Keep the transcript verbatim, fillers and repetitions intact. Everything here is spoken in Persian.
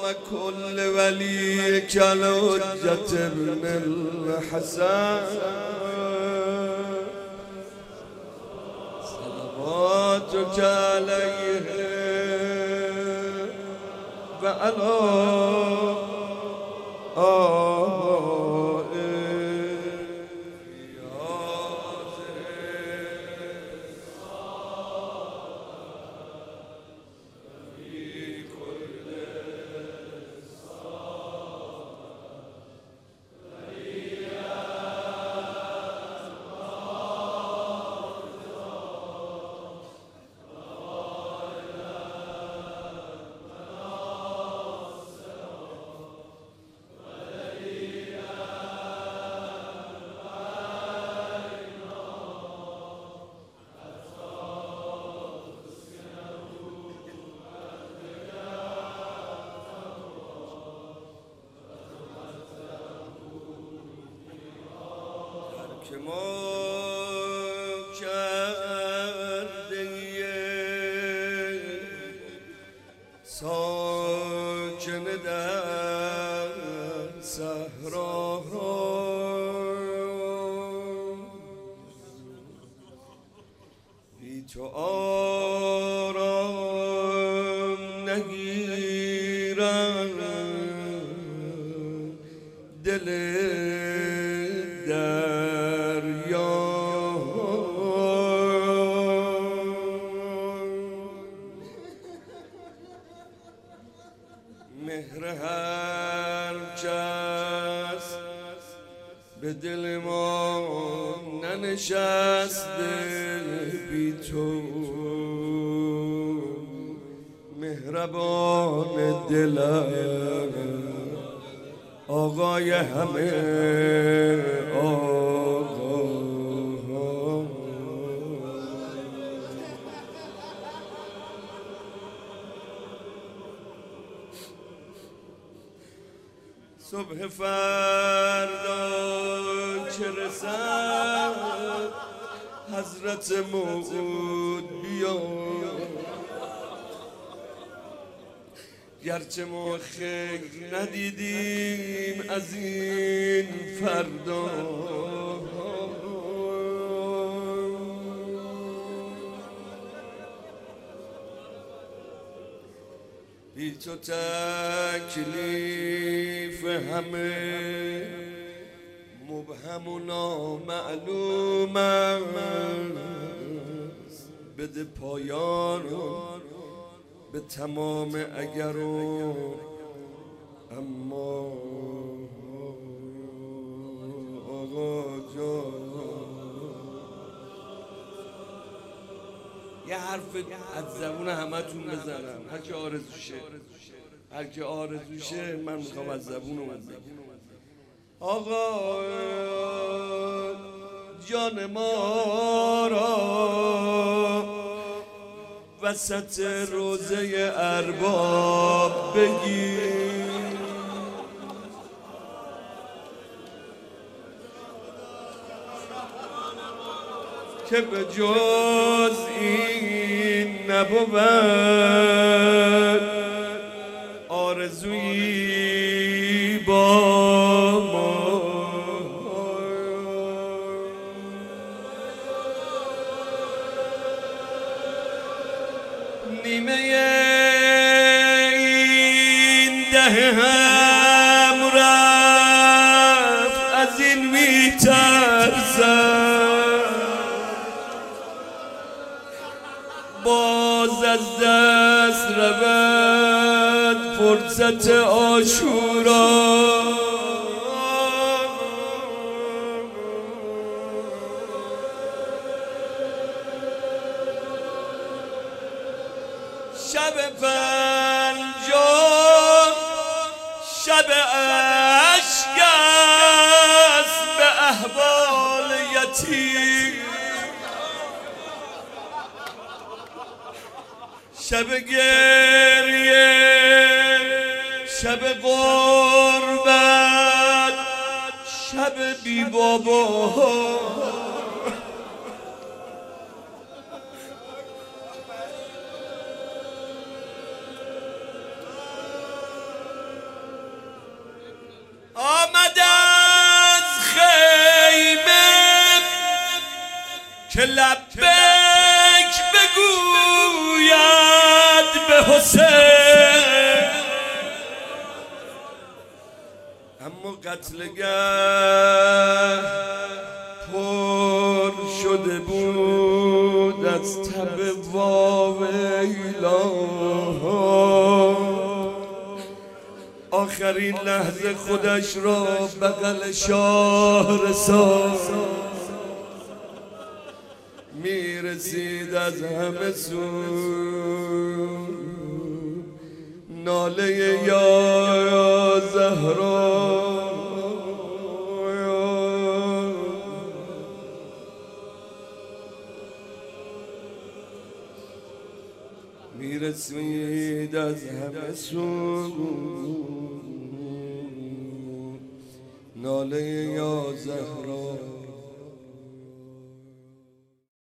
وكل وليك الحجة ابن الحسن صلواتك عليه وعلى آله که ما کرده ساکن در صحرا بی تو آرام نگیرم دل مهر هر کس به دل ما ننشسته بی تو مهربان دلم آقای همه آقا صبح فردا که رسد حضرت موعود بیا گرچه ما خیلی ندیدیم از این فردا بی تو تکلیف همه مبهم و نامعلوم است بده پایان به تمام اگر و اما آقا جان یه حرف از زبون همتون بزنم هر که آرزوشه هر که آرزوشه من میخوام از زبون اون بگم آقا جان ما را وسط روزه ارباب بگیر که به جز این نبود آرزویی با ما نیمه این ده هم رفت از این میترسم باز از دست رود فرصت عاشورا شب پنجم شب اشک است به احوال یتیم شب گریه شب غربت شب بی بابا حسین. اما قتلگاه پر شده بود از تب واویلا. آخرین لحظه خودش را بغل شاه رساند. میرسید از همه سو ناله یا زهرا. میرسید از همه سو ناله یا زهرا.